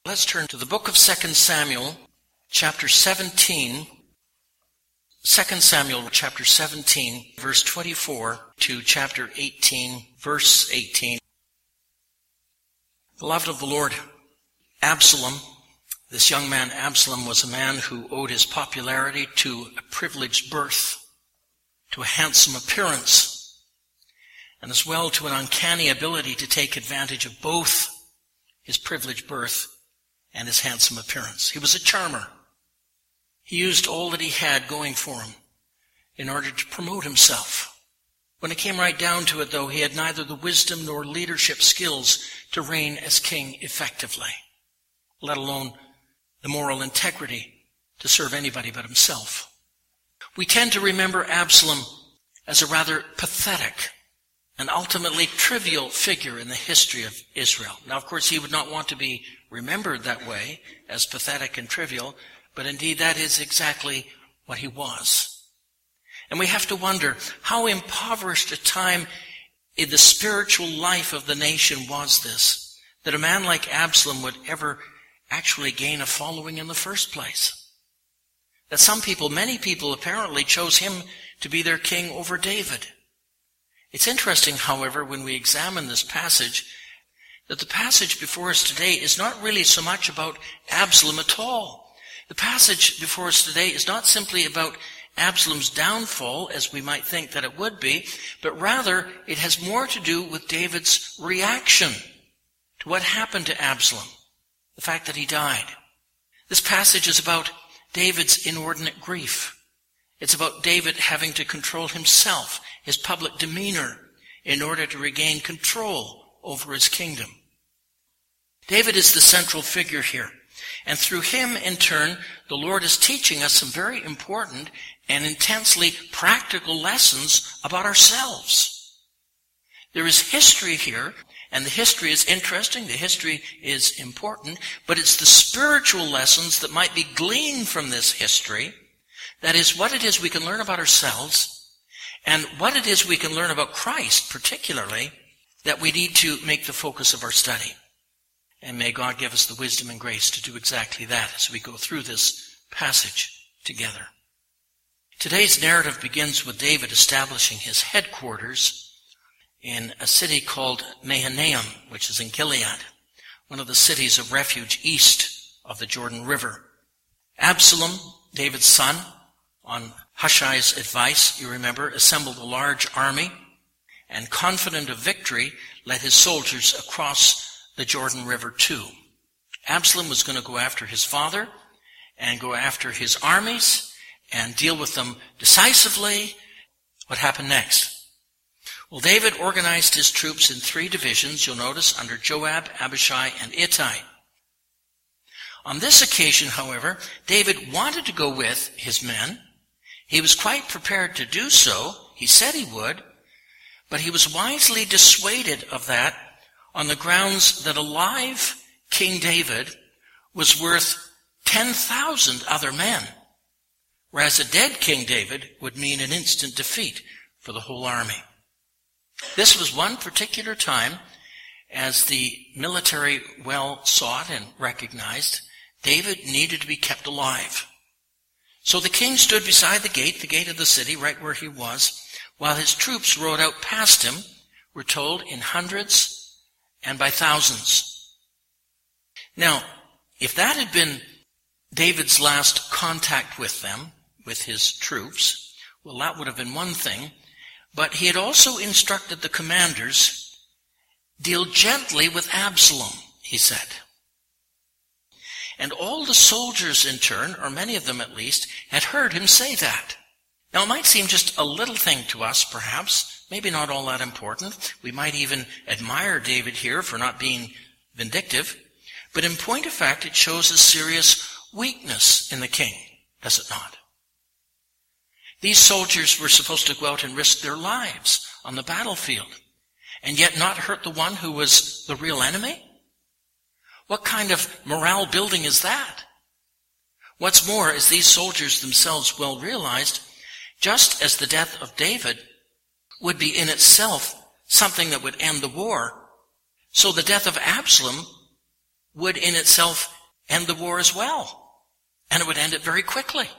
Let's turn to the book of 2 Samuel, chapter 17. 2 Samuel, chapter 17, verse 24 to chapter 18, verse 18. Beloved of the Lord, Absalom, this young man Absalom, was a man who owed his popularity to a privileged birth, to a handsome appearance, and as well to an uncanny ability to take advantage of both his privileged birth and his handsome appearance. He was a charmer. He used all that he had going for him in order to promote himself. When it came right down to it, though, he had neither the wisdom nor leadership skills to reign as king effectively, let alone the moral integrity to serve anybody but himself. We tend to remember Absalom as a rather pathetic and ultimately trivial figure in the history of Israel. Now, of course, he would not want to be remembered that way, as pathetic and trivial, but indeed that is exactly what he was. And we have to wonder how impoverished a time in the spiritual life of the nation was this, that a man like Absalom would ever actually gain a following in the first place. That some people, many people apparently, chose him to be their king over David. It's interesting, however, when we examine this passage, that the passage before us today is not really so much about Absalom at all. The passage before us today is not simply about Absalom's downfall, as we might think that it would be, but rather it has more to do with David's reaction to what happened to Absalom, the fact that he died. This passage is about David's inordinate grief. It's about David having to control himself, his public demeanor, in order to regain control over his kingdom. David is the central figure here. And through him, in turn, the Lord is teaching us some very important and intensely practical lessons about ourselves. There is history here, and the history is interesting, the history is important, but it's the spiritual lessons that might be gleaned from this history. That is, what it is we can learn about ourselves, and what it is we can learn about Christ, particularly, that we need to make the focus of our study. And may God give us the wisdom and grace to do exactly that as we go through this passage together. Today's narrative begins with David establishing his headquarters in a city called Mahanaim, which is in Gilead, one of the cities of refuge east of the Jordan River. Absalom, David's son, on Hushai's advice, you remember, assembled a large army and, confident of victory, led his soldiers across the Jordan River too. Absalom was going to go after his father and go after his armies and deal with them decisively. What happened next? Well, David organized his troops in 3 divisions, you'll notice, under Joab, Abishai, and Ittai. On this occasion, however, David wanted to go with his men. He was quite prepared to do so. He said he would, but he was wisely dissuaded of that on the grounds that a live King David was worth 10,000 other men, whereas a dead King David would mean an instant defeat for the whole army. This was one particular time, as the military well sought and recognized, David needed to be kept alive. So the king stood beside the gate of the city, right where he was, while his troops rode out past him, we're told, in hundreds and by thousands. Now, if that had been David's last contact with them, with his troops, well, that would have been one thing. But he had also instructed the commanders, deal gently with Absalom, he said. And all the soldiers in turn, or many of them at least, had heard him say that. Now it might seem just a little thing to us, perhaps, maybe not all that important. We might even admire David here for not being vindictive. But in point of fact, it shows a serious weakness in the king, does it not? These soldiers were supposed to go out and risk their lives on the battlefield, and yet not hurt the one who was the real enemy? What kind of morale building is that? What's more, as these soldiers themselves well realized, just as the death of David would be in itself something that would end the war, so the death of Absalom would in itself end the war as well. And it would end it very quickly.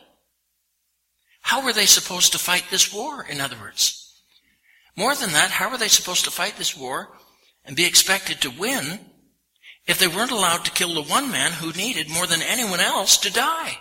How were they supposed to fight this war, in other words? More than that, how were they supposed to fight this war and be expected to win if they weren't allowed to kill the one man who needed more than anyone else to die?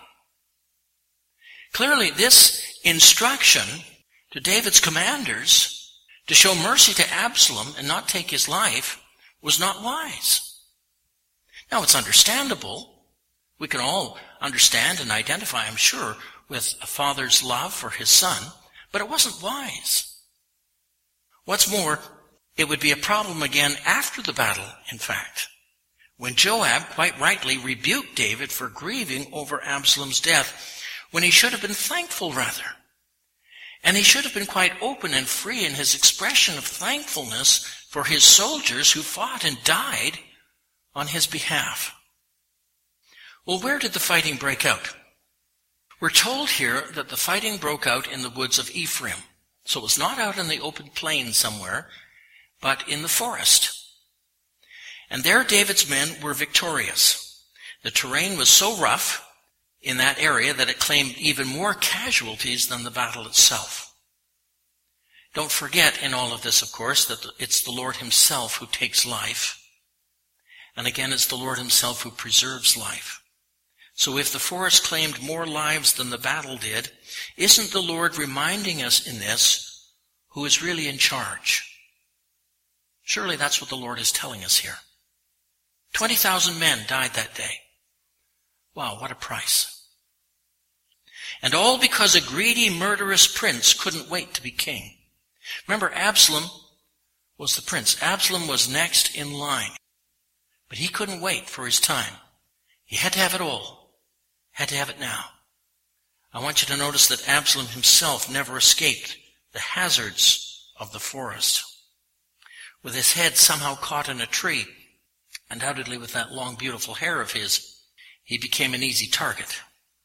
Clearly, this instruction to David's commanders to show mercy to Absalom and not take his life was not wise. Now, it's understandable. We can all understand and identify, I'm sure, with a father's love for his son, but it wasn't wise. What's more, it would be a problem again after the battle, in fact, when Joab quite rightly rebuked David for grieving over Absalom's death, when he should have been thankful, rather. And he should have been quite open and free in his expression of thankfulness for his soldiers who fought and died on his behalf. Well, where did the fighting break out? We're told here that the fighting broke out in the woods of Ephraim. So it was not out in the open plain somewhere, but in the forest. And there David's men were victorious. The terrain was so rough in that area that it claimed even more casualties than the battle itself. Don't forget in all of this, of course, that it's the Lord himself who takes life. And again, it's the Lord himself who preserves life. So if the forest claimed more lives than the battle did, isn't the Lord reminding us in this who is really in charge? Surely that's what the Lord is telling us here. 20,000 men died that day. Wow, what a price. And all because a greedy, murderous prince couldn't wait to be king. Remember, Absalom was the prince. Absalom was next in line. But he couldn't wait for his time. He had to have it all. Had to have it now. I want you to notice that Absalom himself never escaped the hazards of the forest. With his head somehow caught in a tree, undoubtedly with that long, beautiful hair of his, he became an easy target.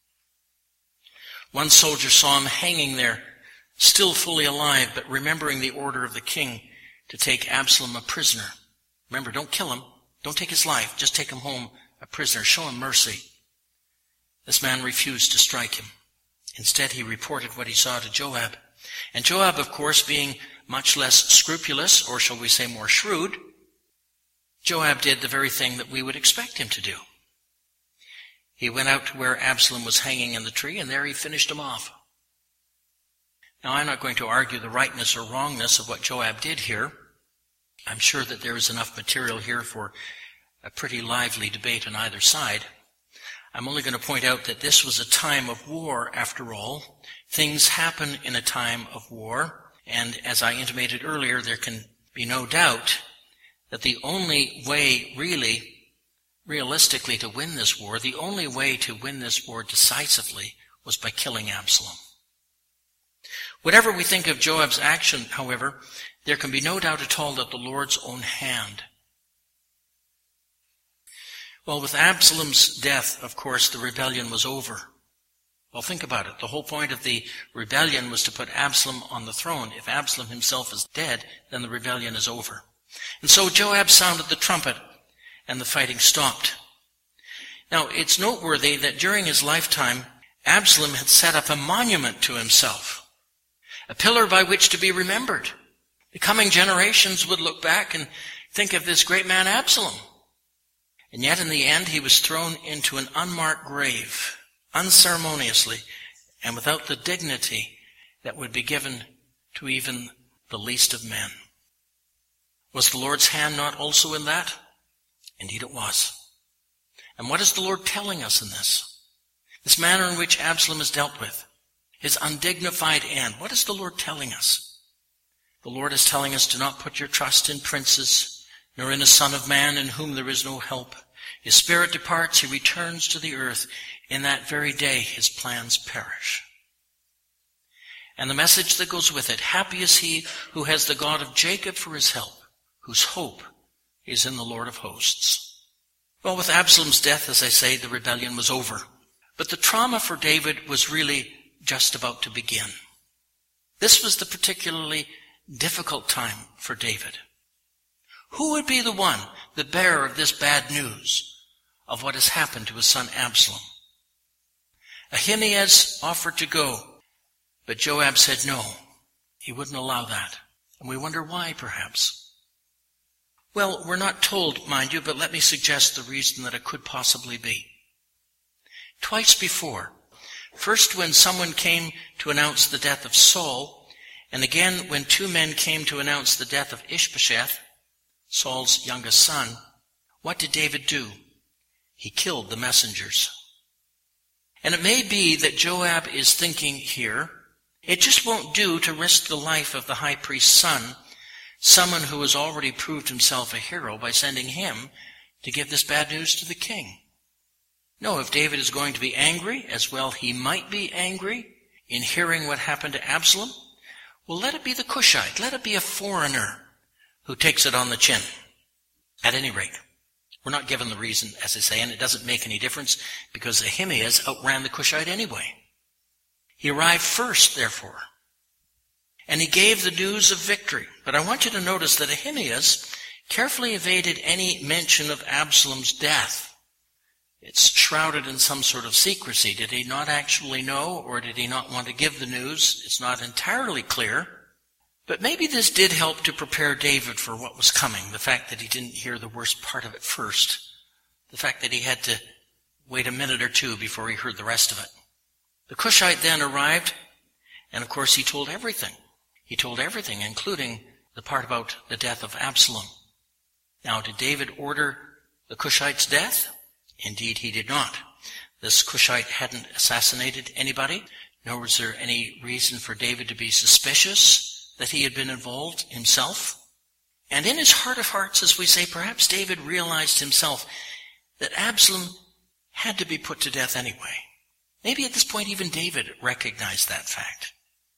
One soldier saw him hanging there, still fully alive, but remembering the order of the king to take Absalom a prisoner. Remember, don't kill him. Don't take his life. Just take him home a prisoner. Show him mercy. This man refused to strike him. Instead, he reported what he saw to Joab. And Joab, of course, being much less scrupulous, or shall we say more shrewd, Joab did the very thing that we would expect him to do. He went out to where Absalom was hanging in the tree, and there he finished him off. Now, I'm not going to argue the rightness or wrongness of what Joab did here. I'm sure that there is enough material here for a pretty lively debate on either side. I'm only going to point out that this was a time of war, after all. Things happen in a time of war, and as I intimated earlier, there can be no doubt that the only way realistically to win this war, the only way to win this war decisively was by killing Absalom. Whatever we think of Joab's action, however, there can be no doubt at all that the Lord's own hand. Well, with Absalom's death, of course, the rebellion was over. Well, think about it. The whole point of the rebellion was to put Absalom on the throne. If Absalom himself is dead, then the rebellion is over. And so Joab sounded the trumpet, and the fighting stopped. Now, it's noteworthy that during his lifetime, Absalom had set up a monument to himself, a pillar by which to be remembered. The coming generations would look back and think of this great man Absalom. And yet in the end, he was thrown into an unmarked grave, unceremoniously, and without the dignity that would be given to even the least of men. Was the Lord's hand not also in that? Indeed it was. And what is the Lord telling us in this? This manner in which Absalom is dealt with, his undignified end. What is the Lord telling us? The Lord is telling us, do not put your trust in princes, nor in a son of man in whom there is no help. His spirit departs, he returns to the earth. In that very day his plans perish. And the message that goes with it, happy is he who has the God of Jacob for his help, whose hope is in the Lord of hosts. Well, with Absalom's death, as I say, the rebellion was over. But the trauma for David was really just about to begin. This was the particularly difficult time for David. Who would be the one, the bearer of this bad news? of what has happened to his son Absalom. Ahimaaz offered to go, but Joab said no. He wouldn't allow that. And we wonder why, perhaps. Well, we're not told, mind you, but let me suggest the reason that it could possibly be. Twice before, first when someone came to announce the death of Saul, and again when two men came to announce the death of Ishbosheth, Saul's youngest son, what did David do? He killed the messengers. And it may be that Joab is thinking here, it just won't do to risk the life of the high priest's son, someone who has already proved himself a hero, by sending him to give this bad news to the king. No, if David is going to be angry, as well he might be angry in hearing what happened to Absalom, well, let it be the Cushite, let it be a foreigner who takes it on the chin. At any rate, we're not given the reason, as I say, and it doesn't make any difference because Ahimaaz outran the Cushite anyway. He arrived first, therefore, and he gave the news of victory. But I want you to notice that Ahimaaz carefully evaded any mention of Absalom's death. It's shrouded in some sort of secrecy. Did he not actually know, or did he not want to give the news? It's not entirely clear. But maybe this did help to prepare David for what was coming, the fact that he didn't hear the worst part of it first, the fact that he had to wait a minute or two before he heard the rest of it. The Cushite then arrived, and of course he told everything. He told everything, including the part about the death of Absalom. Now, did David order the Cushite's death? Indeed, he did not. This Cushite hadn't assassinated anybody, nor was there any reason for David to be suspicious that he had been involved himself. And in his heart of hearts, as we say, perhaps David realized himself that Absalom had to be put to death anyway. Maybe at this point even David recognized that fact.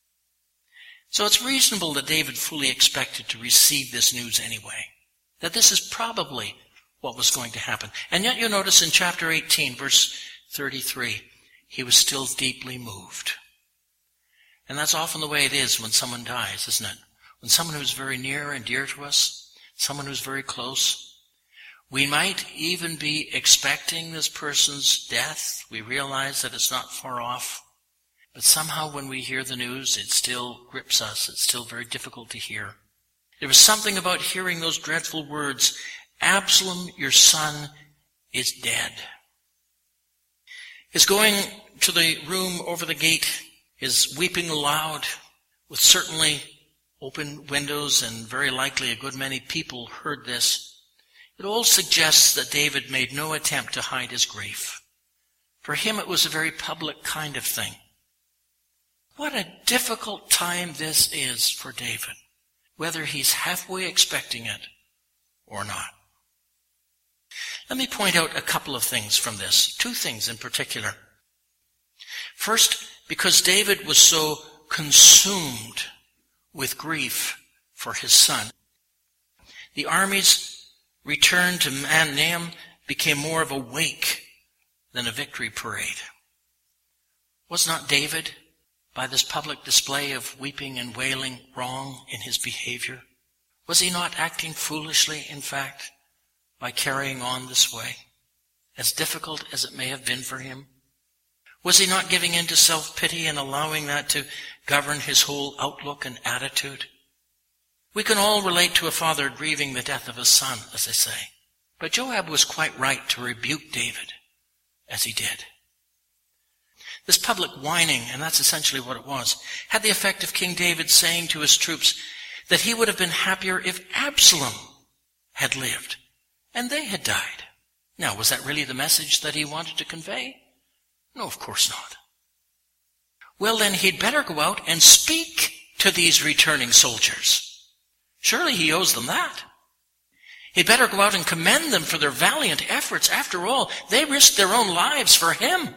So it's reasonable that David fully expected to receive this news anyway, that this is probably what was going to happen. And yet you notice in chapter 18, verse 33, he was still deeply moved. And that's often the way it is when someone dies, isn't it? When someone who's very near and dear to us, someone who's very close, we might even be expecting this person's death. We realize that it's not far off. But somehow when we hear the news, it still grips us. It's still very difficult to hear. There was something about hearing those dreadful words, Absalom, your son, is dead. His going to the room over the gate, his weeping aloud, with certainly open windows, and very likely a good many people heard this. It all suggests that David made no attempt to hide his grief. For him it was a very public kind of thing. What a difficult time this is for David, whether he's halfway expecting it or not. Let me point out a couple of things from this, two things in particular. First, because David was so consumed with grief for his son, the army's return to Mahanaim became more of a wake than a victory parade. Was not David, by this public display of weeping and wailing, wrong in his behavior? Was he not acting foolishly, in fact, by carrying on this way, as difficult as it may have been for him? Was he not giving in to self-pity and allowing that to govern his whole outlook and attitude? We can all relate to a father grieving the death of his son, as I say. But Joab was quite right to rebuke David, as he did. This public whining, and that's essentially what it was, had the effect of King David saying to his troops that he would have been happier if Absalom had lived and they had died. Now, was that really the message that he wanted to convey? No, of course not. Well, then he'd better go out and speak to these returning soldiers. Surely he owes them that. He'd better go out and commend them for their valiant efforts. After all, they risked their own lives for him.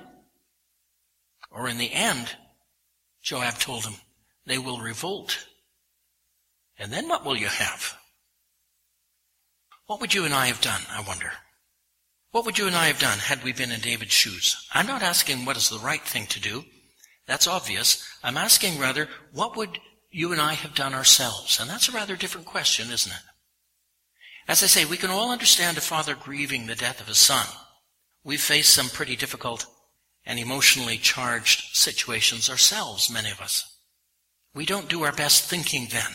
Or in the end, Joab told him, they will revolt. And then what will you have? What would you and I have done, I wonder? What would you and I have done had we been in David's shoes? I'm not asking what is the right thing to do. That's obvious. I'm asking rather, what would you and I have done ourselves? And that's a rather different question, isn't it? As I say, we can all understand a father grieving the death of his son. We've faced some pretty difficult and emotionally charged situations ourselves, many of us. We don't do our best thinking then.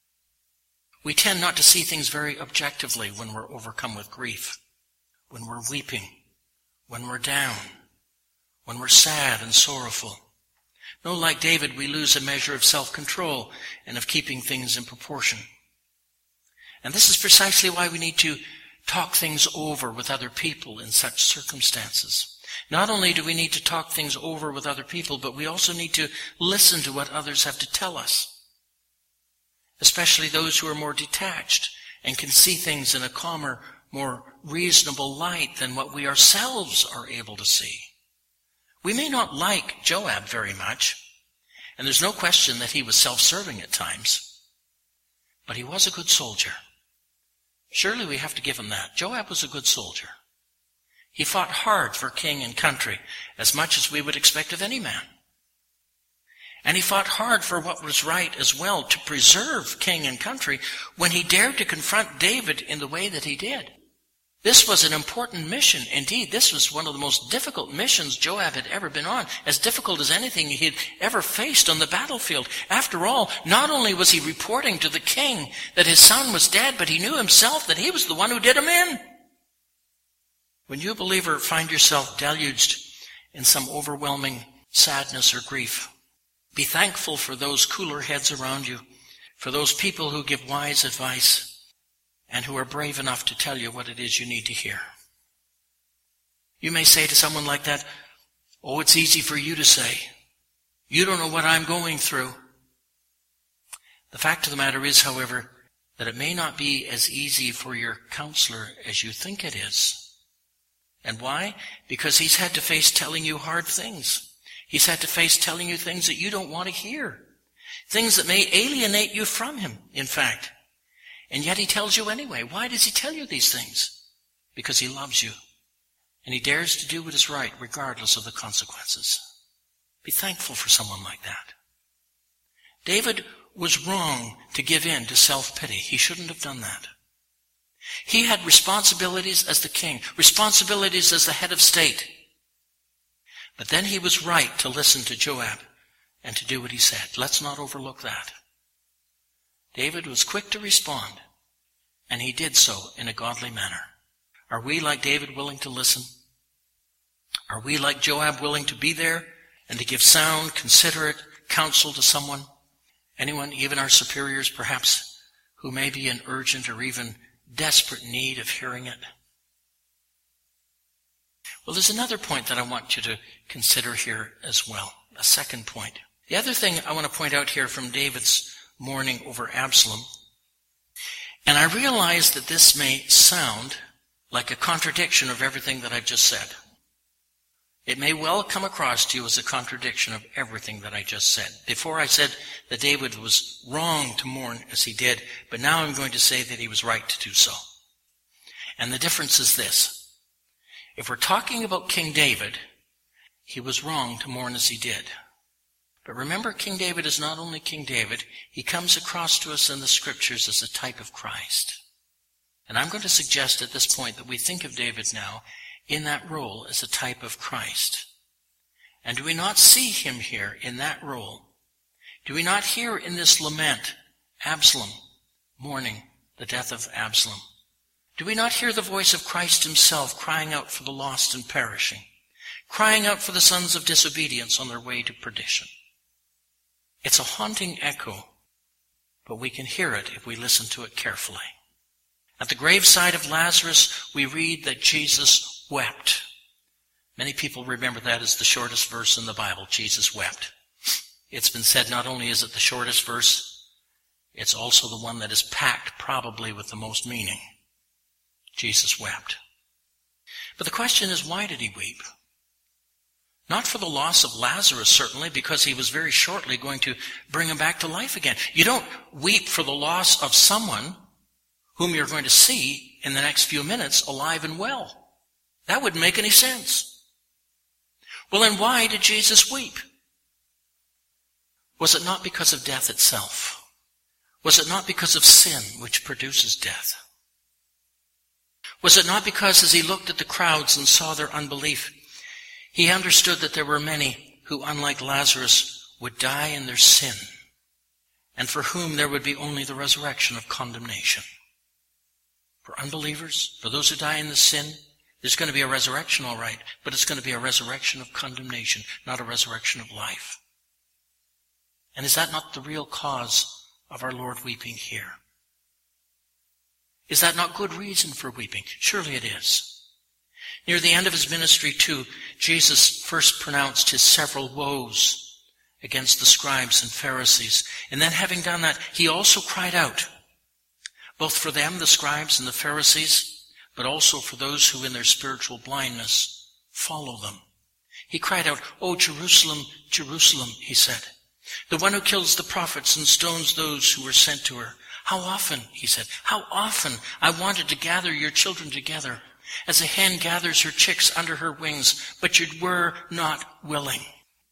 We tend not to see things very objectively when we're overcome with grief, when we're weeping, when we're down, when we're sad and sorrowful. No, like David, we lose a measure of self-control and of keeping things in proportion. And this is precisely why we need to talk things over with other people in such circumstances. Not only do we need to talk things over with other people, but we also need to listen to what others have to tell us, especially those who are more detached and can see things in a calmer, more reasonable light than what we ourselves are able to see. We may not like Joab very much, and there's no question that he was self-serving at times, but he was a good soldier. Surely we have to give him that. Joab was a good soldier. He fought hard for king and country, as much as we would expect of any man. And he fought hard for what was right as well, to preserve king and country, when he dared to confront David in the way that he did. This was an important mission. Indeed, this was one of the most difficult missions Joab had ever been on, as difficult as anything he had ever faced on the battlefield. After all, not only was he reporting to the king that his son was dead, but he knew himself that he was the one who did him in. When you, believer, find yourself deluged in some overwhelming sadness or grief, be thankful for those cooler heads around you, for those people who give wise advice, and who are brave enough to tell you what it is you need to hear. You may say to someone like that, "Oh, it's easy for you to say. You don't know what I'm going through." The fact of the matter is, however, that it may not be as easy for your counselor as you think it is. And why? Because he's had to face telling you hard things. He's had to face telling you things that you don't want to hear. Things that may alienate you from him, in fact. And yet he tells you anyway. Why does he tell you these things? Because he loves you. And he dares to do what is right, regardless of the consequences. Be thankful for someone like that. David was wrong to give in to self-pity. He shouldn't have done that. He had responsibilities as the king, responsibilities as the head of state. But then he was right to listen to Joab and to do what he said. Let's not overlook that. David was quick to respond, and he did so in a godly manner. Are we, like David, willing to listen? Are we, like Joab, willing to be there and to give sound, considerate counsel to someone? Anyone, even our superiors perhaps, who may be in urgent or even desperate need of hearing it? Well, there's another point that I want you to consider here as well, a second point. The other thing I want to point out here from David's mourning over Absalom, and I realize that this may sound like a contradiction of everything that I've just said. It may well come across to you as a contradiction of everything that I just said. Before I said that David was wrong to mourn as he did, but now I'm going to say that he was right to do so. And the difference is this. If we're talking about King David, he was wrong to mourn as he did. But remember, King David is not only King David, he comes across to us in the scriptures as a type of Christ. And I'm going to suggest at this point that we think of David now in that role as a type of Christ. And do we not see him here in that role? Do we not hear in this lament Absalom mourning the death of Absalom? Do we not hear the voice of Christ himself crying out for the lost and perishing, crying out for the sons of disobedience on their way to perdition? It's a haunting echo, but we can hear it if we listen to it carefully. At the graveside of Lazarus, we read that Jesus wept. Many people remember that as the shortest verse in the Bible, Jesus wept. It's been said not only is it the shortest verse, it's also the one that is packed probably with the most meaning. Jesus wept. But the question is, why did he weep? Not for the loss of Lazarus, certainly, because he was very shortly going to bring him back to life again. You don't weep for the loss of someone whom you're going to see in the next few minutes alive and well. That wouldn't make any sense. Well, then why did Jesus weep? Was it not because of death itself? Was it not because of sin which produces death? Was it not because as he looked at the crowds and saw their unbelief, he understood that there were many who, unlike Lazarus, would die in their sin, and for whom there would be only the resurrection of condemnation? For unbelievers, for those who die in the sin, there's going to be a resurrection, all right, but it's going to be a resurrection of condemnation, not a resurrection of life. And is that not the real cause of our Lord weeping here? Is that not good reason for weeping? Surely it is. Near the end of his ministry, too, Jesus first pronounced his several woes against the scribes and Pharisees. And then having done that, he also cried out, both for them, the scribes and the Pharisees, but also for those who in their spiritual blindness follow them. He cried out, "O Jerusalem, Jerusalem," he said, "the one who kills the prophets and stones those who were sent to her. How often," he said, "how often I wanted to gather your children together, as a hen gathers her chicks under her wings, but you were not willing."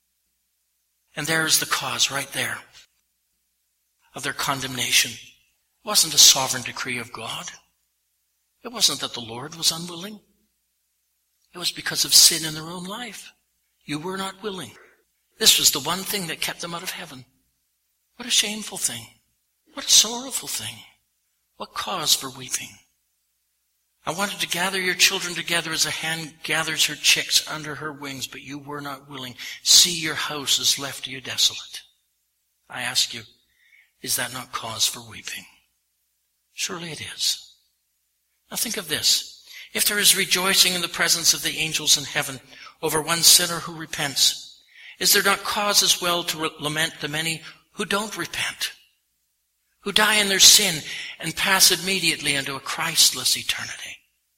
And there's the cause right there of their condemnation. It wasn't a sovereign decree of God. It wasn't that the Lord was unwilling. It was because of sin in their own life. You were not willing. This was the one thing that kept them out of heaven. What a shameful thing. What a sorrowful thing. What cause for weeping? I wanted to gather your children together as a hen gathers her chicks under her wings, but you were not willing. See, your house is left to you desolate. I ask you, is that not cause for weeping? Surely it is. Now think of this. If there is rejoicing in the presence of the angels in heaven over one sinner who repents, is there not cause as well to lament the many who don't repent, who die in their sin and pass immediately into a Christless eternity?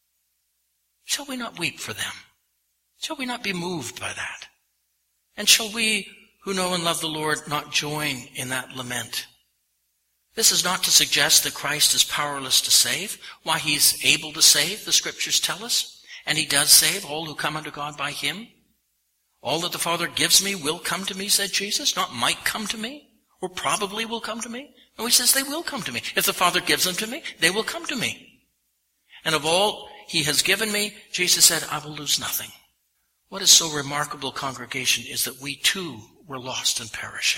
Shall we not weep for them? Shall we not be moved by that? And shall we, who know and love the Lord, not join in that lament? This is not to suggest that Christ is powerless to save. Why, he's able to save, the Scriptures tell us. And he does save all who come unto God by him. All that the Father gives me will come to me, said Jesus. Not might come to me, or probably will come to me. No, he says they will come to me. If the Father gives them to me, they will come to me. And of all he has given me, Jesus said, I will lose nothing. What is so remarkable, congregation, is that we too were lost and perishing.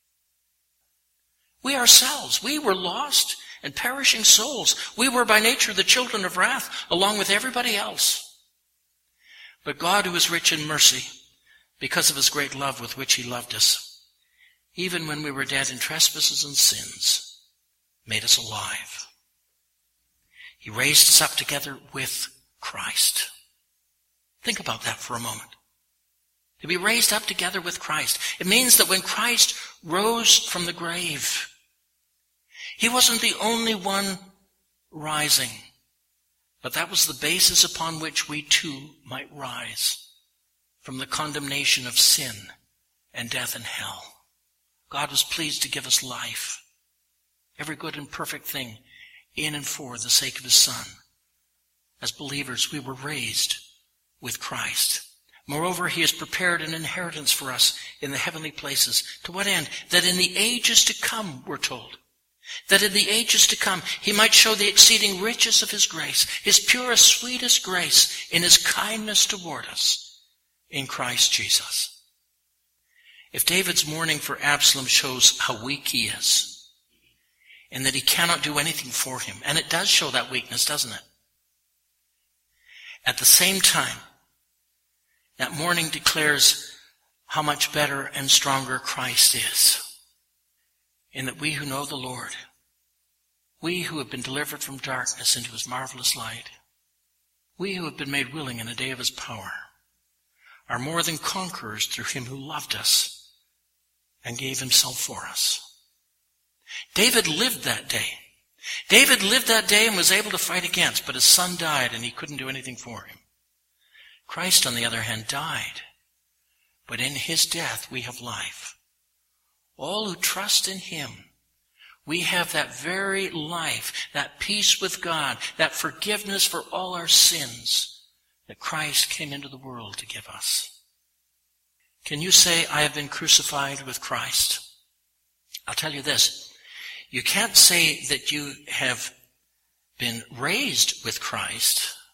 We ourselves, we were lost and perishing souls. We were by nature the children of wrath, along with everybody else. But God, who is rich in mercy, because of his great love with which he loved us, even when we were dead in trespasses and sins, made us alive. He raised us up together with Christ. Think about that for a moment. To be raised up together with Christ. It means that when Christ rose from the grave, he wasn't the only one rising, but that was the basis upon which we too might rise from the condemnation of sin and death and hell. God was pleased to give us life, every good and perfect thing in and for the sake of his Son. As believers, we were raised with Christ. Moreover, he has prepared an inheritance for us in the heavenly places. To what end? That in the ages to come, we're told. That in the ages to come, he might show the exceeding riches of his grace, his purest, sweetest grace in his kindness toward us in Christ Jesus. If David's mourning for Absalom shows how weak he is, and that he cannot do anything for him, and it does show that weakness, doesn't it? At the same time, that mourning declares how much better and stronger Christ is. In that we who know the Lord, we who have been delivered from darkness into his marvelous light, we who have been made willing in the day of his power, are more than conquerors through him who loved us and gave himself for us. David lived that day. David lived that day and was able to fight against, but his son died and he couldn't do anything for him. Christ, on the other hand, died, but in his death we have life. All who trust in him, we have that very life, that peace with God, that forgiveness for all our sins that Christ came into the world to give us. Can you say, I have been crucified with Christ? I'll tell you this. You can't say that you have been raised with Christ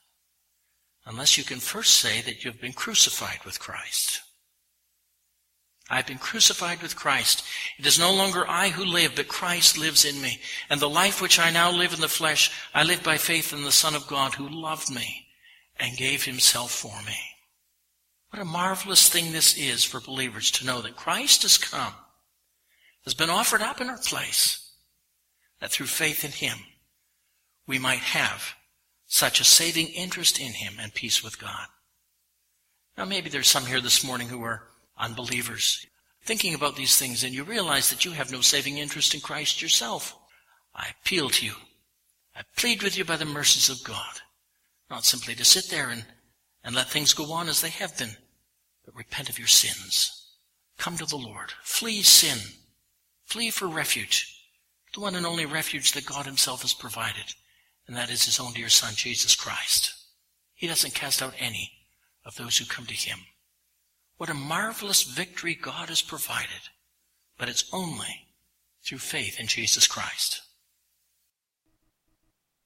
unless you can first say that you have been crucified with Christ. I have been crucified with Christ. It is no longer I who live, but Christ lives in me. And the life which I now live in the flesh, I live by faith in the Son of God who loved me and gave himself for me. What a marvelous thing this is for believers to know that Christ has come, has been offered up in our place, that through faith in him we might have such a saving interest in him and peace with God. Now maybe there's some here this morning who are unbelievers, thinking about these things, and you realize that you have no saving interest in Christ yourself. I appeal to you. I plead with you by the mercies of God, not simply to sit there and let things go on as they have been, but repent of your sins. Come to the Lord. Flee sin. Flee for refuge, the one and only refuge that God himself has provided, and that is his own dear Son, Jesus Christ. He doesn't cast out any of those who come to him. What a marvelous victory God has provided, but it's only through faith in Jesus Christ.